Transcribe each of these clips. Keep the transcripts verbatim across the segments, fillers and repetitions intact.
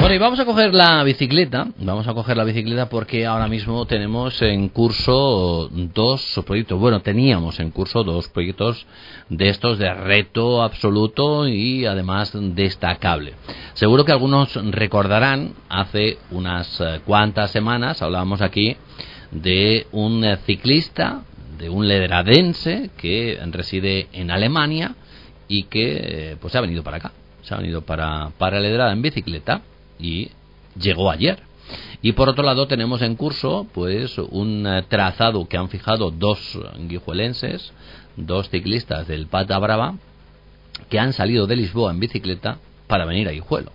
Bueno, y vamos a coger la bicicleta, vamos a coger la bicicleta porque ahora mismo tenemos en curso dos proyectos, bueno, teníamos en curso dos proyectos de estos de reto absoluto y además destacable. Seguro que algunos recordarán, hace unas cuantas semanas hablábamos aquí de un ciclista, de un ledradense que reside en Alemania y que pues se ha venido para acá, se ha venido para, para Ledrada en bicicleta y llegó ayer. Y por otro lado tenemos en curso pues un trazado que han fijado dos guijuelenses, dos ciclistas del Pata Brava, que han salido de Lisboa en bicicleta para venir a Guijuelo.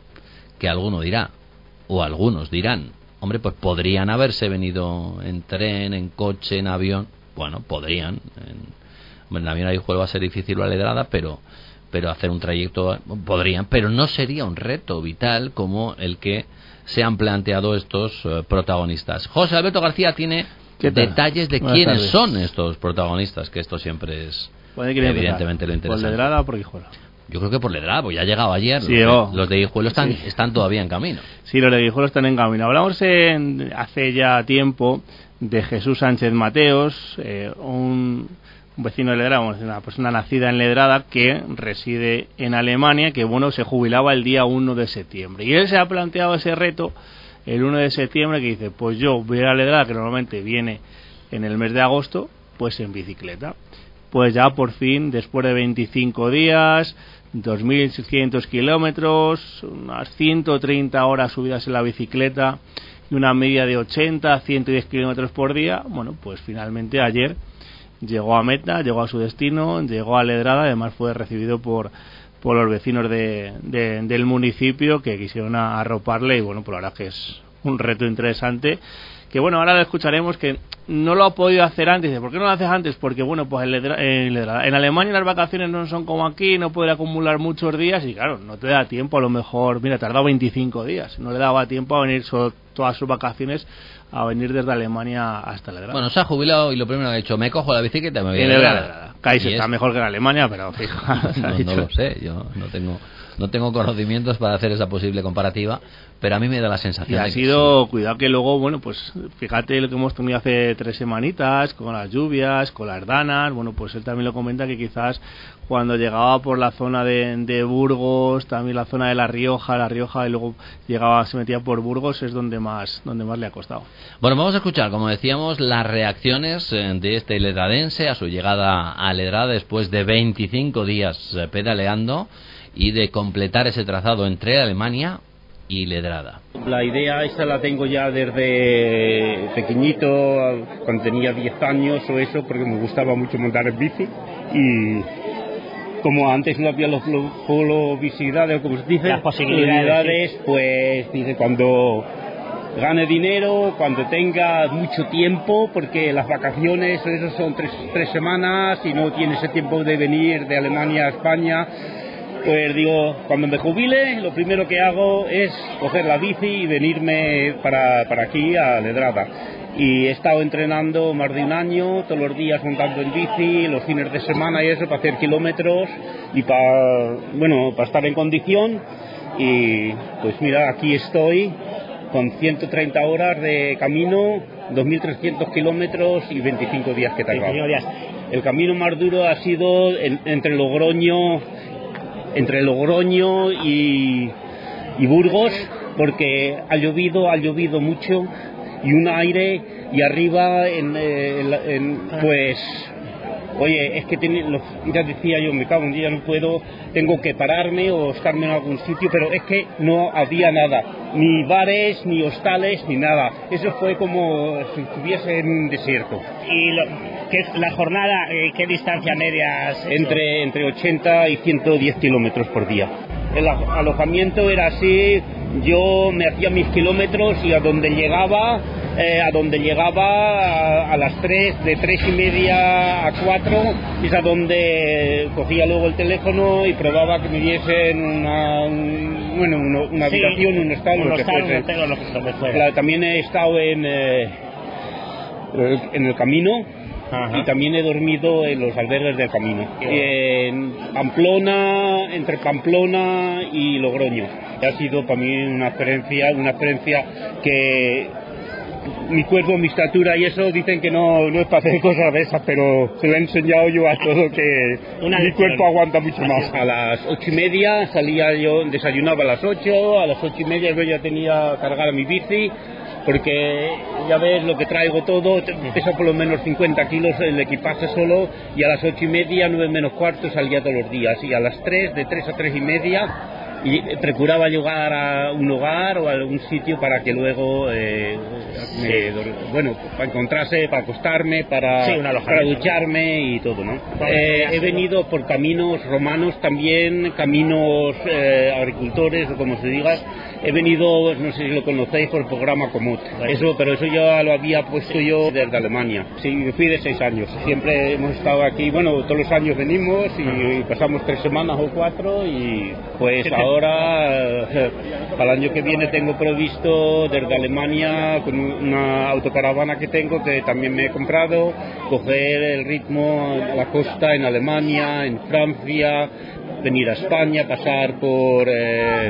Que alguno dirá, o algunos dirán, hombre, pues podrían haberse venido en tren, en coche, en avión. Bueno, podrían. En, bueno, en avión a Guijuelo va a ser difícil la Ledrada, pero pero hacer un trayecto podrían, pero no sería un reto vital como el que se han planteado estos uh, protagonistas. José Alberto García tiene detalles de Buenas quiénes tardes. son estos protagonistas, que esto siempre es evidentemente lo interesante. ¿Por Ledrada o por Guijuelo? Yo creo que por Ledrada, pues ya ha llegado ayer. Sí, los, llegó. de, los de Guijuelo están, Sí. están todavía en camino. Sí, los de Guijuelo están en camino. Hablamos en, hace ya tiempo de Jesús Sánchez Mateos, eh, un... un vecino de Ledrada, una persona nacida en Ledrada que reside en Alemania, que bueno, se jubilaba el día uno de septiembre. Y él se ha planteado ese reto el uno de septiembre, que dice, pues yo voy a Ledrada, que normalmente viene en el mes de agosto, pues en bicicleta. Pues ya por fin, después de veinticinco días, dos mil seiscientos kilómetros, unas ciento treinta horas subidas en la bicicleta y una media de ochenta a ciento diez kilómetros por día, bueno, pues finalmente ayer llegó a meta, llegó a su destino, llegó a Ledrada, además fue recibido por por los vecinos de, de, del municipio que quisieron arroparle y bueno, pues la verdad que es un reto interesante que bueno, ahora lo escucharemos, que no lo ha podido hacer antes. Dice, ¿por qué no lo haces antes? Porque bueno, pues en, Ledra, en, Ledrada, en Alemania las vacaciones no son como aquí, no puede acumular muchos días y claro, no te da tiempo, a lo mejor, mira, tardó veinticinco días, no le daba tiempo a venir so, todas sus vacaciones a venir desde Alemania hasta Ledrada. Bueno, se ha jubilado y lo primero que ha hecho, me cojo la bicicleta y me voy a Ledrada. Cais está es... mejor que en Alemania, pero fija. no, no lo sé, yo no tengo no tengo conocimientos para hacer esa posible comparativa, pero a mí me da la sensación y ha de que sido, sí. Cuidado que luego, bueno, pues fíjate lo que hemos tenido hace tres semanitas, con las lluvias, con las danas, bueno, pues él también lo comenta que quizás cuando llegaba por la zona de, de Burgos, también la zona de La Rioja, La Rioja y luego llegaba, se metía por Burgos, es donde más, donde más le ha costado. Bueno, vamos a escuchar, como decíamos, las reacciones de este ledradense a su llegada a Ledrada después de veinticinco días pedaleando y de completar ese trazado entre Alemania y Ledrada. La idea esta la tengo ya desde pequeñito, cuando tenía diez años o eso, porque me gustaba mucho montar en bici y como antes no había los posibilidades, o como se dice, las posibilidades, sí. Pues dice, cuando gane dinero, cuando tenga mucho tiempo, porque las vacaciones eso son tres, tres semanas y no tiene ese tiempo de venir de Alemania a España. Pues digo, cuando me jubile, lo primero que hago es coger la bici y venirme para, para aquí a Ledrada. Y he estado entrenando más de un año, todos los días montando en bici, los fines de semana y eso, para hacer kilómetros y para, bueno, para estar en condición. Y pues mira, aquí estoy con ciento treinta horas de camino, dos mil trescientos kilómetros y veinticinco días que he tardado. El camino más duro ha sido en, entre Logroño... entre Logroño y, y Burgos, porque ha llovido, ha llovido mucho y un aire y arriba en, en, en pues oye, es que ten, los, ya decía yo, me cago en día, no puedo, tengo que pararme o estarme en algún sitio, pero es que no había nada, ni bares, ni hostales, ni nada. Eso fue como si estuviese en un desierto. ¿Y lo, qué es la jornada, eh, qué distancia media has hecho? Entre, entre ochenta y ciento diez kilómetros por día. El alojamiento era así, yo me hacía mis kilómetros y a donde llegaba, eh, a donde llegaba a, a las tres, de tres y media a cuatro, es a donde cogía luego el teléfono y probaba que me diesen una, un, bueno, una, una sí, habitación, un hostal, un lo que hostal, fuese. un hotel, lo que fuese. Claro, también he estado en, eh, en el camino, Ajá. Y también he dormido en los albergues del camino, en Pamplona, entre Pamplona y Logroño. Ha sido para mí una experiencia, una experiencia que mi cuerpo, mi estatura y eso dicen que no, no es para hacer cosas de esas, pero se lo he enseñado yo a todo que una mi cuerpo aguanta mucho más. A las ocho y media salía yo, desayunaba a las ocho, a las ocho y media yo ya tenía cargada mi bici, porque ya ves lo que traigo todo, pesa por lo menos cincuenta kilos el equipaje solo, y a las ocho y media, nueve menos cuarto salía todos los días, y a las tres, de tres a tres y media, y procuraba llegar a un hogar o a algún sitio para que luego eh, me, bueno, para encontrarse, para acostarme, para, sí, para ducharme y todo, ¿no? Eh, he venido por caminos romanos también, caminos eh, agricultores o como se diga. He venido, no sé si lo conocéis, por el programa Comut. Eso, pero eso ya lo había puesto yo desde Alemania. Sí, fui de seis años. Siempre hemos estado aquí, bueno, todos los años venimos y pasamos tres semanas o cuatro, y pues ahora, eh, para el año que viene tengo previsto desde Alemania, con una autocaravana que tengo, que también me he comprado, coger el ritmo a la costa en Alemania, en Francia, venir a España, pasar por eh,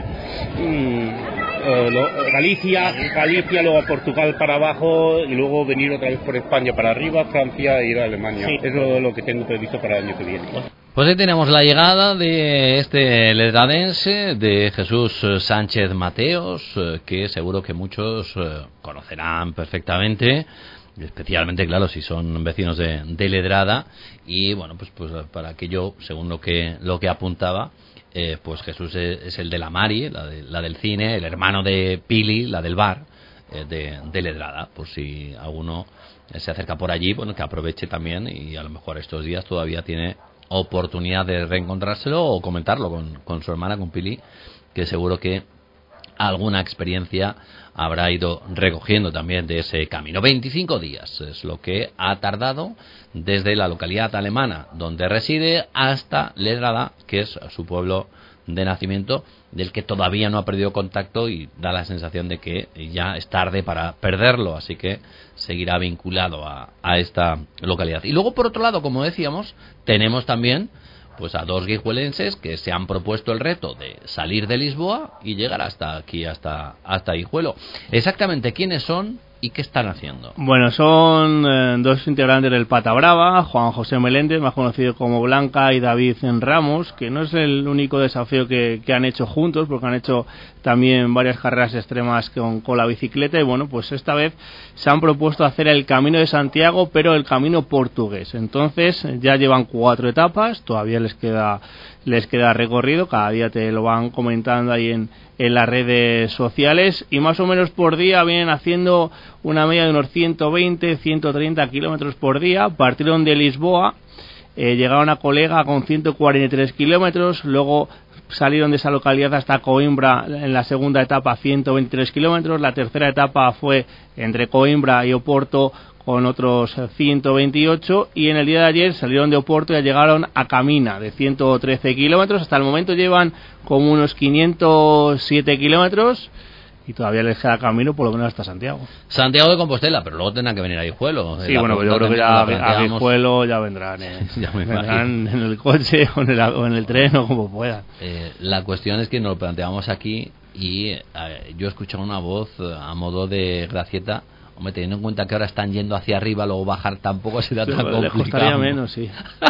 mm, eh, lo, Galicia, Galicia, luego a Portugal para abajo y luego venir otra vez por España para arriba, Francia e ir a Alemania. Sí. Es lo, lo que tengo previsto para el año que viene. Pues ahí tenemos la llegada de este ledradense, de Jesús Sánchez Mateos, que seguro que muchos conocerán perfectamente, especialmente, claro, si son vecinos de, de Ledrada. Y bueno, pues pues para aquello, según lo que lo que apuntaba, eh, pues Jesús es, es el de la Mari, la, de, la del cine, el hermano de Pili, la del bar, eh, de, de Ledrada. Por si alguno eh, se acerca por allí, bueno, que aproveche también, y a lo mejor estos días todavía tiene oportunidad de reencontrárselo o comentarlo con, con su hermana, con Pili, que seguro que alguna experiencia habrá ido recogiendo también de ese camino. veinticinco días es lo que ha tardado desde la localidad alemana donde reside hasta Ledrada, que es su pueblo de nacimiento, del que todavía no ha perdido contacto, y da la sensación de que ya es tarde para perderlo, así que seguirá vinculado a, a esta localidad. Y luego, por otro lado, como decíamos, tenemos también pues a dos guijuelenses que se han propuesto el reto de salir de Lisboa y llegar hasta aquí, hasta hasta Guijuelo. Exactamente quiénes son y qué están haciendo. Bueno, son eh, dos integrantes del Pata Brava, Juan José Meléndez, más conocido como Blanca, y David Ramos, que no es el único desafío que, que han hecho juntos, porque han hecho también varias carreras extremas con, con la bicicleta, y bueno, pues esta vez se han propuesto hacer el Camino de Santiago, pero el camino portugués. Entonces ya llevan cuatro etapas, todavía les queda les queda recorrido, cada día te lo van comentando ahí en, en las redes sociales, y más o menos por día vienen haciendo una media de unos ciento veinte, ciento treinta kilómetros por día. Partieron de Lisboa, eh, llegaron a Colega con ciento cuarenta y tres kilómetros, luego salieron de esa localidad hasta Coimbra en la segunda etapa, ciento veintitrés kilómetros, la tercera etapa fue entre Coimbra y Oporto con otros ciento veintiocho, y en el día de ayer salieron de Oporto y ya llegaron a Camina de ciento trece kilómetros. Hasta el momento llevan como unos quinientos siete kilómetros y todavía les queda camino por lo menos hasta Santiago. Santiago de Compostela, pero luego tendrán que venir a Guijuelo. Sí, bueno, yo creo que ya a Guijuelo ya vendrán, eh. ya me vendrán en el coche o en el, o en el tren o como puedan. Eh, la cuestión es que nos lo planteamos aquí y eh, yo he escuchado una voz a modo de gracieta. Hombre, teniendo en cuenta que ahora están yendo hacia arriba, luego bajar tampoco será tan complicado. Les costaría menos, sí.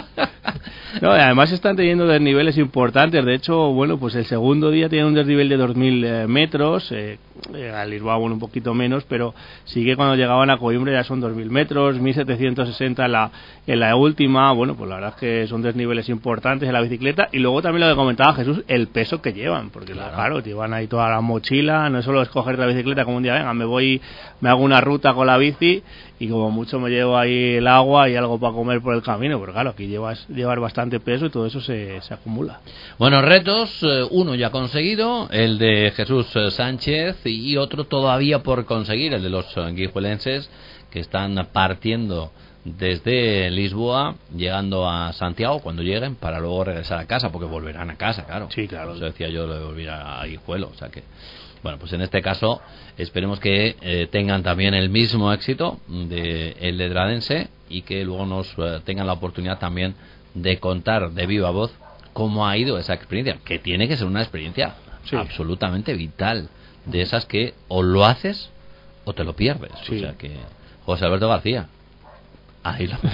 No, además están teniendo desniveles importantes. De hecho, bueno, pues el segundo día tiene un desnivel de dos mil eh, metros. Eh, eh, a Lisboa, bueno, un poquito menos, pero sí que cuando llegaban a Coimbra ya son dos mil metros, mil setecientos sesenta en la, en la última. Bueno, pues la verdad es que son desniveles importantes en la bicicleta. Y luego también lo que comentaba Jesús, el peso que llevan, porque claro, claro llevan ahí toda la mochila. No es solo escoger la bicicleta como un día, venga, me voy, me hago una ruta con la bici y como mucho me llevo ahí el agua y algo para comer por el camino, pero claro, aquí llevas llevar bastante peso y todo eso se, se acumula. Bueno, retos, uno ya conseguido, el de Jesús Sánchez, y otro todavía por conseguir, el de los guijuelenses, que están partiendo desde Lisboa, llegando a Santiago cuando lleguen, para luego regresar a casa, porque volverán a casa, claro. Sí, claro. Eso decía yo, lo de volver a Guijuelo, o sea que... Bueno, pues en este caso esperemos que eh, tengan también el mismo éxito de el ledradense y que luego nos eh, tengan la oportunidad también de contar de viva voz cómo ha ido esa experiencia, que tiene que ser una experiencia sí. absolutamente vital, de esas que o lo haces o te lo pierdes. Sí. O sea que José Alberto García, ahí lo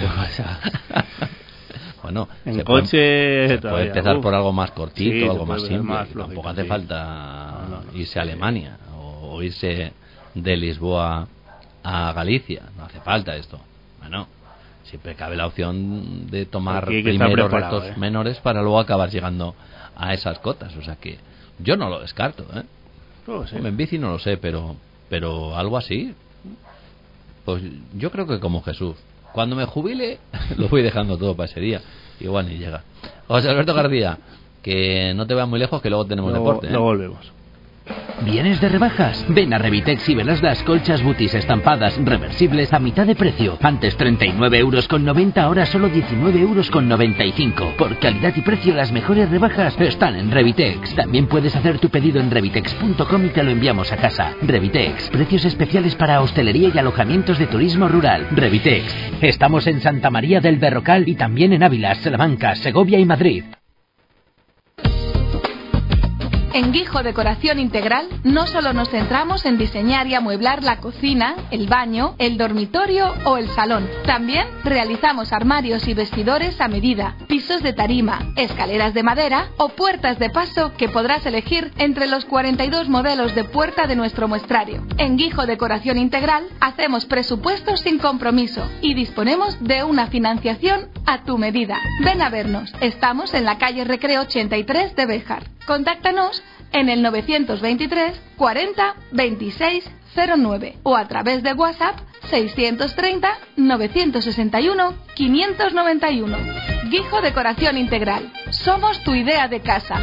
bueno, en se coche puede, se puede empezar uf. por algo más cortito, sí, algo más simple. Más tampoco hace sí. falta no, no, no, irse a Alemania sí. o, o irse de Lisboa a Galicia. No hace falta esto. Bueno, siempre cabe la opción de tomar primeros retos ¿eh? menores para luego acabar llegando a esas cotas. O sea que yo no lo descarto. ¿eh? Oh, sí. En bici no lo sé, pero pero algo así. Pues yo creo que como Jesús. Cuando me jubile, lo voy dejando todo para ese día. Igual ni llega. José Alberto García, que no te veas muy lejos, que luego tenemos luego, deporte. ¿eh? Luego volvemos. ¿Vienes de rebajas? Ven a Revitex y verás las colchas Butis estampadas reversibles a mitad de precio. Antes treinta y nueve euros con noventa, ahora solo diecinueve euros con noventa y cinco. Por calidad y precio, las mejores rebajas están en Revitex. También puedes hacer tu pedido en revitex punto com y te lo enviamos a casa. Revitex, precios especiales para hostelería y alojamientos de turismo rural. Revitex, estamos en Santa María del Berrocal y también en Ávila, Salamanca, Segovia y Madrid. En Guijo Decoración Integral no solo nos centramos en diseñar y amueblar la cocina, el baño, el dormitorio o el salón. También realizamos armarios y vestidores a medida, pisos de tarima, escaleras de madera o puertas de paso que podrás elegir entre los cuarenta y dos modelos de puerta de nuestro muestrario. En Guijo Decoración Integral hacemos presupuestos sin compromiso y disponemos de una financiación a tu medida. Ven a vernos. Estamos en la calle Recreo ochenta y tres de Béjar. Contáctanos en el novecientos veintitrés cuarenta veintiséis cero nueve o a través de WhatsApp seiscientos treinta novecientos sesenta y uno quinientos noventa y uno. Guijo Decoración Integral. Somos tu idea de casa.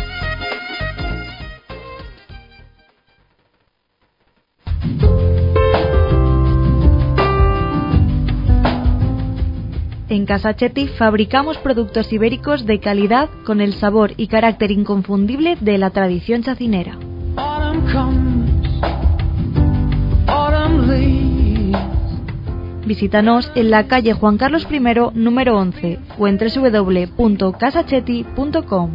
En Casa Chetti fabricamos productos ibéricos de calidad con el sabor y carácter inconfundible de la tradición chacinera. Visítanos en la calle Juan Carlos primero, número once, o en doble u doble u doble u punto casa chetti punto com.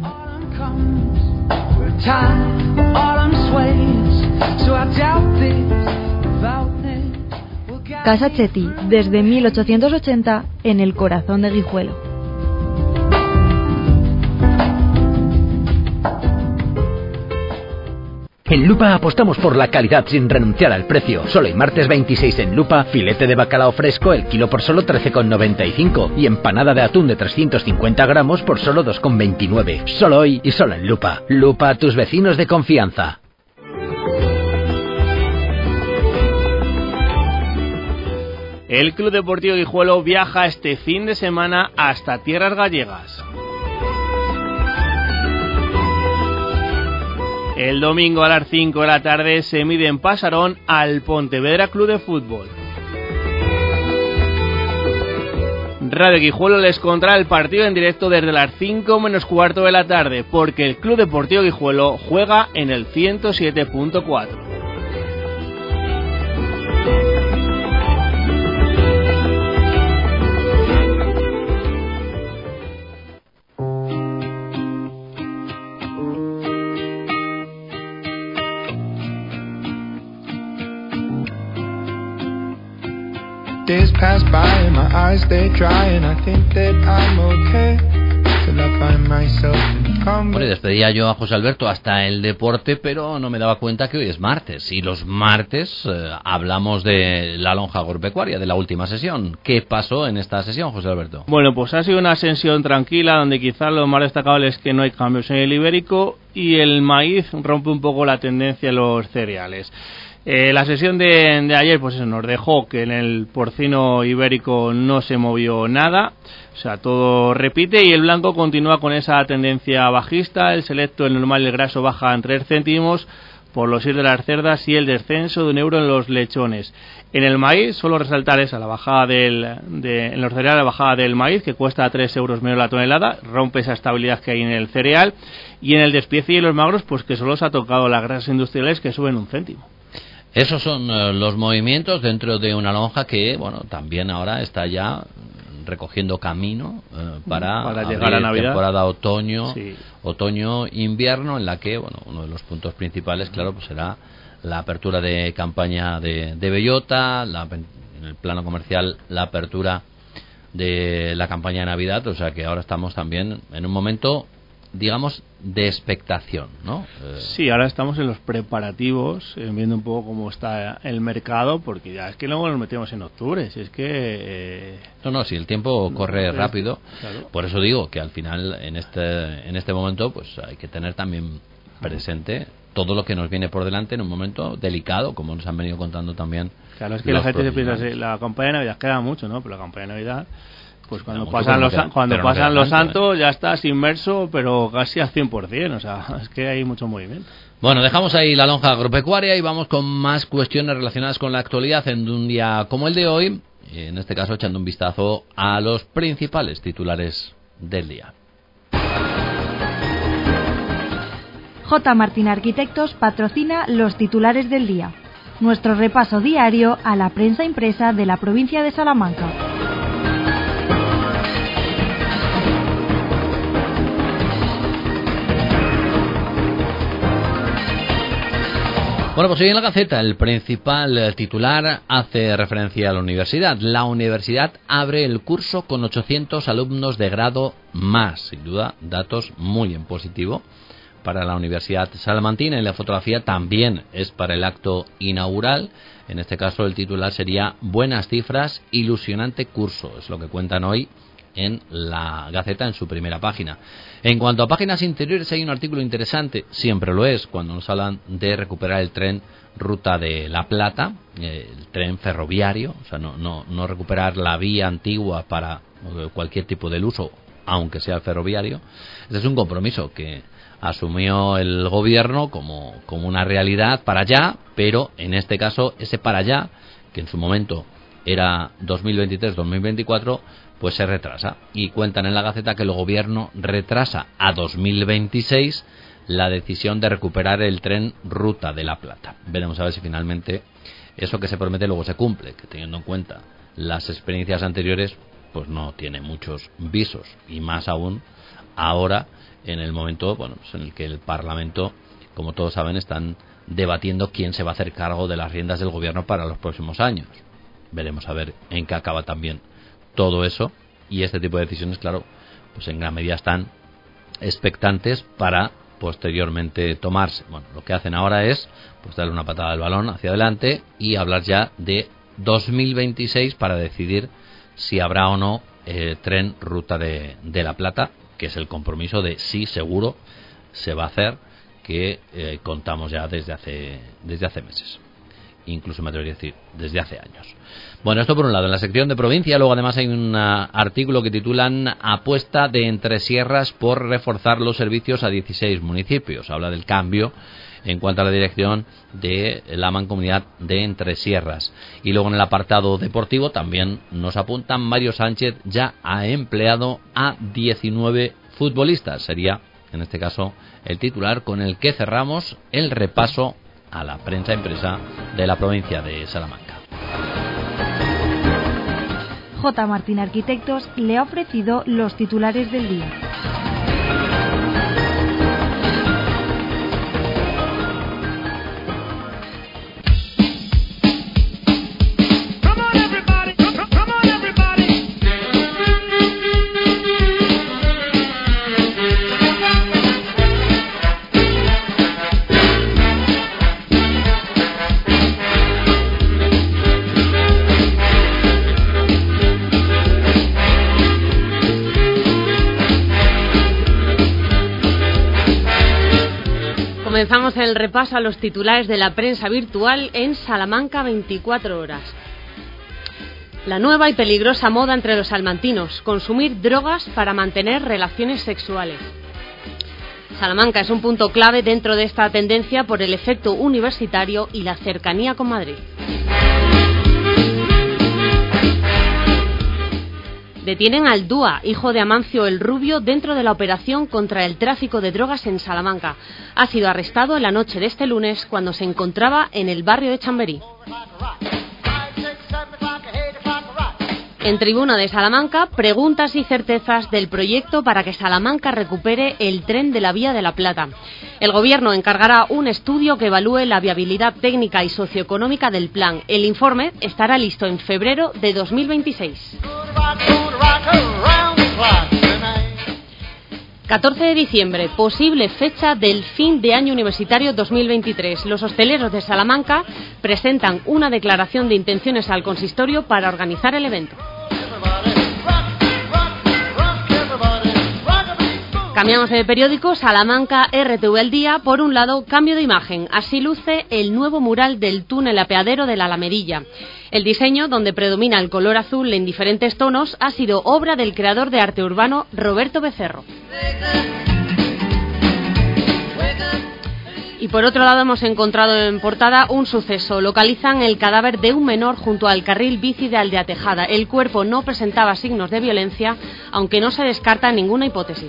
Casa Chetti, desde mil ochocientos ochenta, en el corazón de Guijuelo. En Lupa apostamos por la calidad sin renunciar al precio. Solo el martes veintiséis en Lupa, filete de bacalao fresco el kilo por solo trece con noventa y cinco y empanada de atún de trescientos cincuenta gramos por solo dos con veintinueve. Solo hoy y solo en Lupa. Lupa, tus vecinos de confianza. El Club Deportivo Guijuelo viaja este fin de semana hasta tierras gallegas. El domingo a las cinco de la tarde se mide en Pasarón al Pontevedra Club de Fútbol. Radio Guijuelo les contará el partido en directo desde las cinco menos cuarto de la tarde, porque el Club Deportivo Guijuelo juega en el ciento siete punto cuatro. Days pass by and my eyes stay dry and I think that I'm okay till I find myself in combat. Bueno, y despedía yo a José Alberto hasta el deporte, pero no me daba cuenta que hoy es martes y los martes eh, hablamos de la lonja agropecuaria, de la última sesión. ¿Qué pasó en esta sesión, José Alberto? Bueno, pues ha sido una sesión tranquila donde quizás lo más destacable es que no hay cambios en el ibérico y el maíz rompe un poco la tendencia en los cereales. Eh, la sesión de, de ayer pues eso, nos dejó que en el porcino ibérico no se movió nada, o sea, todo repite y el blanco continúa con esa tendencia bajista, el selecto, el normal y el graso baja en tres céntimos, por los I R de las cerdas y el descenso de un euro en los lechones. En el maíz, solo resaltar esa, la bajada del, de, en los cereales, la bajada del maíz, que cuesta tres euros menos la tonelada, rompe esa estabilidad que hay en el cereal, y en el despiece y los magros, pues que solo se ha tocado las grasas industriales, que suben un céntimo. Esos son uh, los movimientos dentro de una lonja que, bueno, también ahora está ya recogiendo camino uh, para, para llegar a Navidad, temporada otoño, sí. otoño-invierno, en la que, bueno, uno de los puntos principales, claro, pues será la apertura de campaña de, de bellota, la, en el plano comercial la apertura de la campaña de Navidad, o sea que ahora estamos también en un momento, digamos, de expectación, ¿no? Eh... Sí, ahora estamos en los preparativos, eh, viendo un poco cómo está el mercado, porque ya es que luego nos metemos en octubre, si es que... Eh... No, no, si el tiempo corre no, rápido, claro. Por eso digo que al final, en este, en este momento, pues hay que tener también presente todo lo que nos viene por delante en un momento delicado, como nos han venido contando también. Claro, es que la gente se piensa, la campaña de Navidad queda mucho, ¿no? Pero la campaña de Navidad... Pues cuando no, pasan los, queda, cuando pasan no los tanto, santos, ¿eh? Ya estás inmerso, pero casi al cien por ciento, o sea, es que hay mucho movimiento. Bueno, dejamos ahí la lonja agropecuaria y vamos con más cuestiones relacionadas con la actualidad en un día como el de hoy, y en este caso echando un vistazo a los principales titulares del día. J. Martín Arquitectos patrocina los titulares del día. Nuestro repaso diario a la prensa impresa de la provincia de Salamanca. Bueno, pues hoy en la Gaceta el principal titular hace referencia a la universidad. La universidad abre el curso con ochocientos alumnos de grado más. Sin duda, datos muy en positivo para la Universidad Salmantina. Y la fotografía también es para el acto inaugural. En este caso el titular sería Buenas cifras, ilusionante curso. Es lo que cuentan hoy en la Gaceta en su primera página. En cuanto a páginas interiores, hay un artículo interesante, siempre lo es, cuando nos hablan de recuperar el tren Ruta de la Plata, eh, el tren ferroviario, o sea, no, no, no recuperar la vía antigua para cualquier tipo de uso, aunque sea ferroviario. Este es un compromiso que asumió el gobierno como, como una realidad para allá, pero en este caso ese para allá, que en su momento era dos mil veintitrés dos mil veinticuatro, pues se retrasa, y cuentan en la Gaceta que el gobierno retrasa a dos mil veintiséis la decisión de recuperar el tren Ruta de la Plata. Veremos a ver si finalmente eso que se promete luego se cumple, que teniendo en cuenta las experiencias anteriores, pues no tiene muchos visos, y más aún ahora en el momento, bueno, pues en el que el Parlamento, como todos saben, están debatiendo quién se va a hacer cargo de las riendas del gobierno para los próximos años. Veremos a ver en qué acaba también todo eso, y este tipo de decisiones, claro, pues en gran medida están expectantes para posteriormente tomarse. Bueno, lo que hacen ahora es pues darle una patada al balón hacia adelante y hablar ya de dos mil veintiséis para decidir si habrá o no eh, tren Ruta de, de la Plata, que es el compromiso de sí, seguro se va a hacer, que eh, contamos ya desde hace desde hace meses, incluso me atrevería a decir desde hace años. Bueno, esto por un lado, en la sección de provincia. Luego además hay un uh, artículo que titulan Apuesta de Entresierras por reforzar los servicios a dieciséis municipios. Habla del cambio en cuanto a la dirección de la Mancomunidad de Entresierras. Y luego en el apartado deportivo también nos apuntan Mario Sánchez ya ha empleado a diecinueve futbolistas. Sería, en este caso, el titular con el que cerramos el repaso a la prensa impresa de la provincia de Salamanca. J. Martín Arquitectos le ha ofrecido los titulares del día. Comenzamos el repaso a los titulares de la prensa virtual en Salamanca veinticuatro horas. La nueva y peligrosa moda entre los salmantinos: consumir drogas para mantener relaciones sexuales. Salamanca es un punto clave dentro de esta tendencia por el efecto universitario y la cercanía con Madrid. Detienen al Dúa, hijo de Amancio el Rubio, dentro de la operación contra el tráfico de drogas en Salamanca. Ha sido arrestado en la noche de este lunes cuando se encontraba en el barrio de Chamberí. En Tribuna de Salamanca, preguntas y certezas del proyecto para que Salamanca recupere el tren de la Vía de la Plata. El Gobierno encargará un estudio que evalúe la viabilidad técnica y socioeconómica del plan. El informe estará listo en febrero de dos mil veintiséis. catorce de diciembre, posible fecha del fin de año universitario dos mil veintitrés. Los hosteleros de Salamanca presentan una declaración de intenciones al consistorio para organizar el evento. Cambiamos de periódico. Salamanca R T V al día. Por un lado, cambio de imagen. Así luce el nuevo mural del túnel apeadero de la Alamerilla. El diseño, donde predomina el color azul en diferentes tonos, ha sido obra del creador de arte urbano Roberto Becerro. Y por otro lado hemos encontrado en portada un suceso. Localizan el cadáver de un menor junto al carril bici de Aldea Tejada. El cuerpo no presentaba signos de violencia, aunque no se descarta ninguna hipótesis.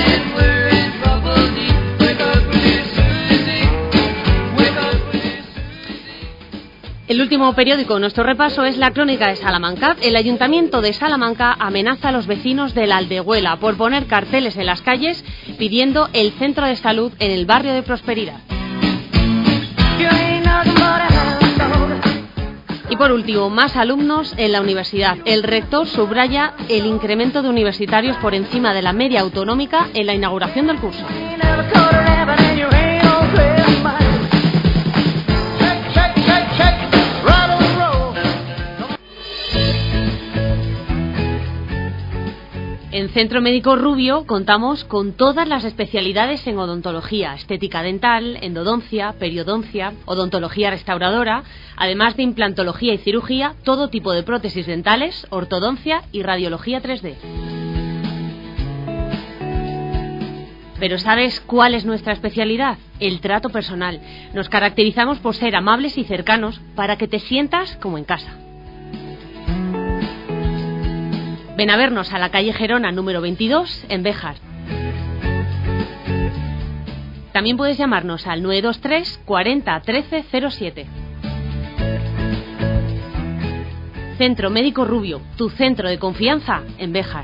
El último periódico en nuestro repaso es La Crónica de Salamanca. El Ayuntamiento de Salamanca amenaza a los vecinos de la Aldehuela por poner carteles en las calles pidiendo el centro de salud en el barrio de Prosperidad. Y por último, más alumnos en la universidad. El rector subraya el incremento de universitarios por encima de la media autonómica en la inauguración del curso. En Centro Médico Rubio contamos con todas las especialidades en odontología, estética dental, endodoncia, periodoncia, odontología restauradora, además de implantología y cirugía, todo tipo de prótesis dentales, ortodoncia y radiología tres D. Pero ¿sabes cuál es nuestra especialidad? El trato personal. Nos caracterizamos por ser amables y cercanos para que te sientas como en casa. Ven a vernos a la calle Gerona número veintidós en Béjar. También puedes llamarnos al nueve dos tres cuarenta trece cero siete. Centro Médico Rubio, tu centro de confianza en Béjar.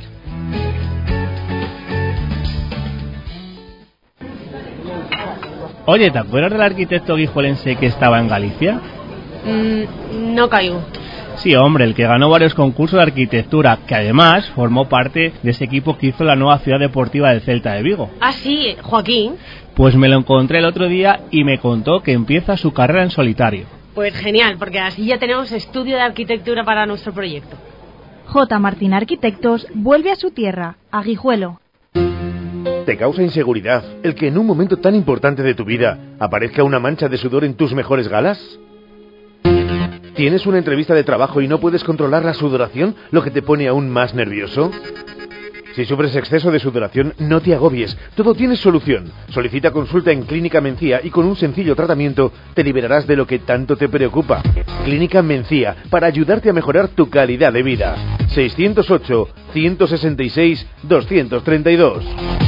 Oye, ¿te acuerdas del arquitecto guijuelense que estaba en Galicia? Mm, no caigo. Sí, hombre, el que ganó varios concursos de arquitectura, que además formó parte de ese equipo que hizo la nueva ciudad deportiva del Celta de Vigo. Ah, sí, Joaquín. Pues me lo encontré el otro día y me contó que empieza su carrera en solitario. Pues genial, porque así ya tenemos estudio de arquitectura para nuestro proyecto. J. Martín Arquitectos vuelve a su tierra, a Guijuelo. ¿Te causa inseguridad el que en un momento tan importante de tu vida aparezca una mancha de sudor en tus mejores galas? ¿Tienes una entrevista de trabajo y no puedes controlar la sudoración, lo que te pone aún más nervioso? Si sufres exceso de sudoración, no te agobies. Todo tiene solución. Solicita consulta en Clínica Mencía y con un sencillo tratamiento te liberarás de lo que tanto te preocupa. Clínica Mencía, para ayudarte a mejorar tu calidad de vida. seiscientos ocho, ciento sesenta y seis, doscientos treinta y dos.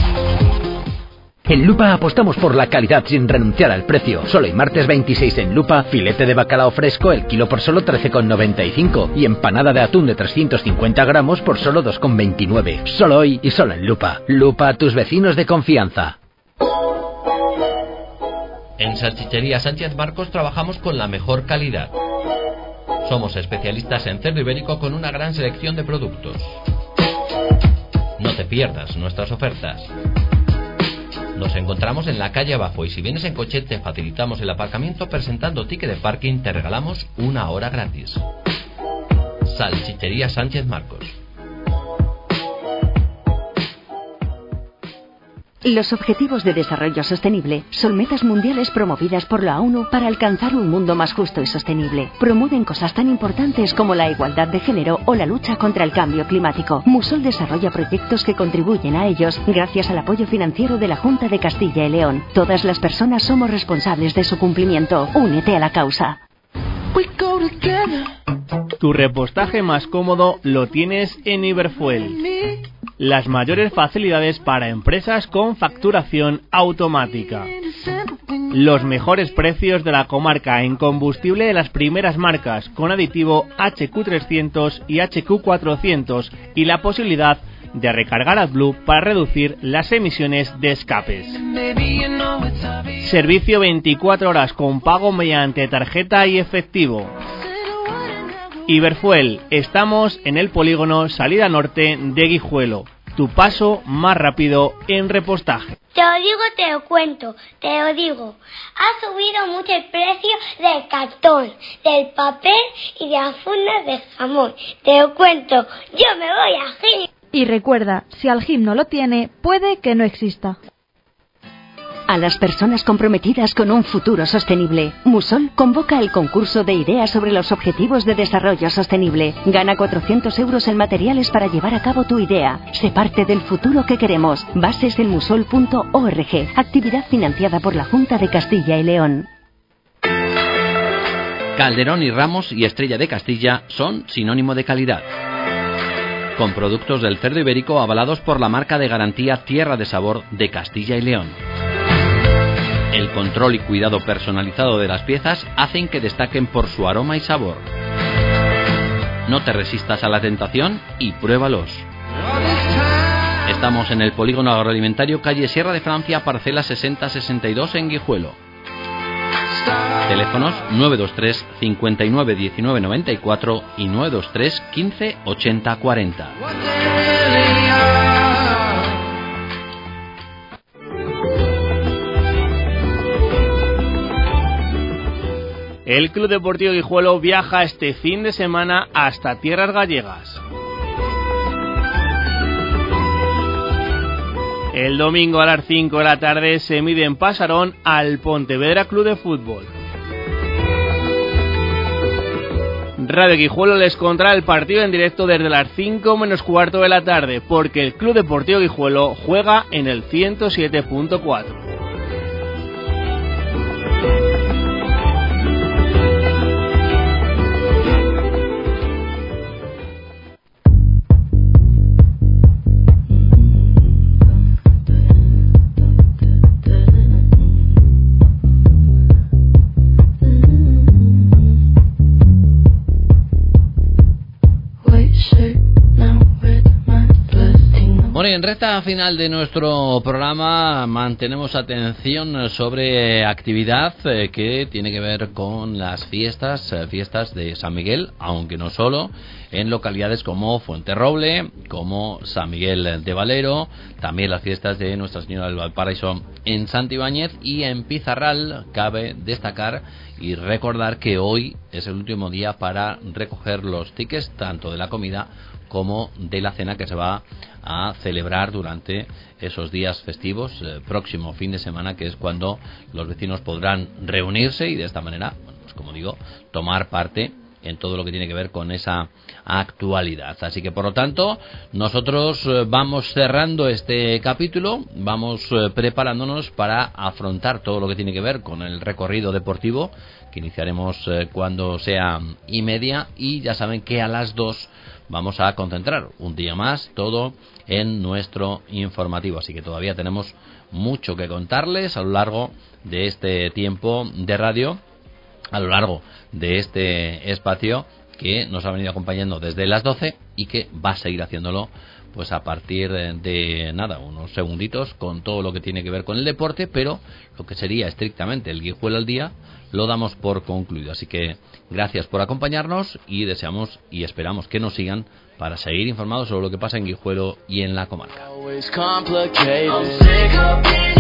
En Lupa apostamos por la calidad sin renunciar al precio. Solo el martes veintiséis en Lupa, filete de bacalao fresco el kilo por solo trece con noventa y cinco y empanada de atún de trescientos cincuenta gramos por solo dos con veintinueve. Solo hoy y solo en Lupa. Lupa, tus vecinos de confianza. En Salchichería Sánchez Marcos trabajamos con la mejor calidad. Somos especialistas en cerdo ibérico con una gran selección de productos. No te pierdas nuestras ofertas. Nos encontramos en la calle abajo y si vienes en coche te facilitamos el aparcamiento presentando ticket de parking, te regalamos una hora gratis. Salchichería Sánchez Marcos. Los Objetivos de Desarrollo Sostenible son metas mundiales promovidas por la ONU para alcanzar un mundo más justo y sostenible. Promueven cosas tan importantes como la igualdad de género o la lucha contra el cambio climático. Musol desarrolla proyectos que contribuyen a ellos gracias al apoyo financiero de la Junta de Castilla y León. Todas las personas somos responsables de su cumplimiento. Únete a la causa. Tu repostaje más cómodo lo tienes en Iberfuel. Las mayores facilidades para empresas con facturación automática. Los mejores precios de la comarca en combustible de las primeras marcas con aditivo H Q trescientos y H Q cuatrocientos y la posibilidad de recargar AdBlue para reducir las emisiones de escapes. Servicio veinticuatro horas con pago mediante tarjeta y efectivo. Iberfuel, estamos en el polígono Salida Norte de Guijuelo. Tu paso más rápido en repostaje. Te lo digo, te lo cuento, te lo digo. Ha subido mucho el precio del cartón, del papel y de las fundas de jamón. Te lo cuento, yo me voy a Gim. Y recuerda, si Algim no lo tiene, puede que no exista. A las personas comprometidas con un futuro sostenible, Musol convoca el concurso de ideas sobre los objetivos de desarrollo sostenible. Gana cuatrocientos euros en materiales para llevar a cabo tu idea. Sé parte del futuro que queremos. Bases en musol punto org. Actividad financiada por la Junta de Castilla y León. Calderón y Ramos y Estrella de Castilla son sinónimo de calidad. Con productos del cerdo ibérico avalados por la marca de garantía Tierra de Sabor de Castilla y León. El control y cuidado personalizado de las piezas hacen que destaquen por su aroma y sabor. No te resistas a la tentación y pruébalos. Estamos en el polígono agroalimentario calle Sierra de Francia, parcela sesenta sesenta y dos en Guijuelo. Teléfonos nueve dos tres cincuenta y nueve diecinueve noventa y cuatro y nueve dos tres quince ochenta cuarenta. El Club Deportivo Guijuelo viaja este fin de semana hasta tierras gallegas. El domingo a las cinco de la tarde se mide en Pasarón al Pontevedra Club de Fútbol. Radio Guijuelo les contará el partido en directo desde las cinco menos cuarto de la tarde, porque el Club Deportivo Guijuelo juega en el ciento siete punto cuatro. Bueno, y en recta final de nuestro programa mantenemos atención sobre actividad eh, que tiene que ver con las fiestas, eh, fiestas de San Miguel, aunque no solo, en localidades como Fuenterroble, como San Miguel de Valero, también las fiestas de Nuestra Señora del Valparaíso en Santibáñez, y en Pizarral cabe destacar y recordar que hoy es el último día para recoger los tickets tanto de la comida como de la cena que se va a celebrar durante esos días festivos, eh, próximo fin de semana, que es cuando los vecinos podrán reunirse y de esta manera, bueno, pues como digo, tomar parte en todo lo que tiene que ver con esa actualidad. Así que por lo tanto nosotros eh, vamos cerrando este capítulo, vamos eh, preparándonos para afrontar todo lo que tiene que ver con el recorrido deportivo que iniciaremos eh, cuando sea y media, y ya saben que a las dos vamos a concentrar un día más todo en nuestro informativo, así que todavía tenemos mucho que contarles a lo largo de este tiempo de radio, a lo largo de este espacio que nos ha venido acompañando desde las doce y que va a seguir haciéndolo pues a partir de nada, unos segunditos, con todo lo que tiene que ver con el deporte, pero lo que sería estrictamente el Guijuelo al día lo damos por concluido. Así que gracias por acompañarnos y deseamos y esperamos que nos sigan para seguir informados sobre lo que pasa en Guijuelo y en la comarca.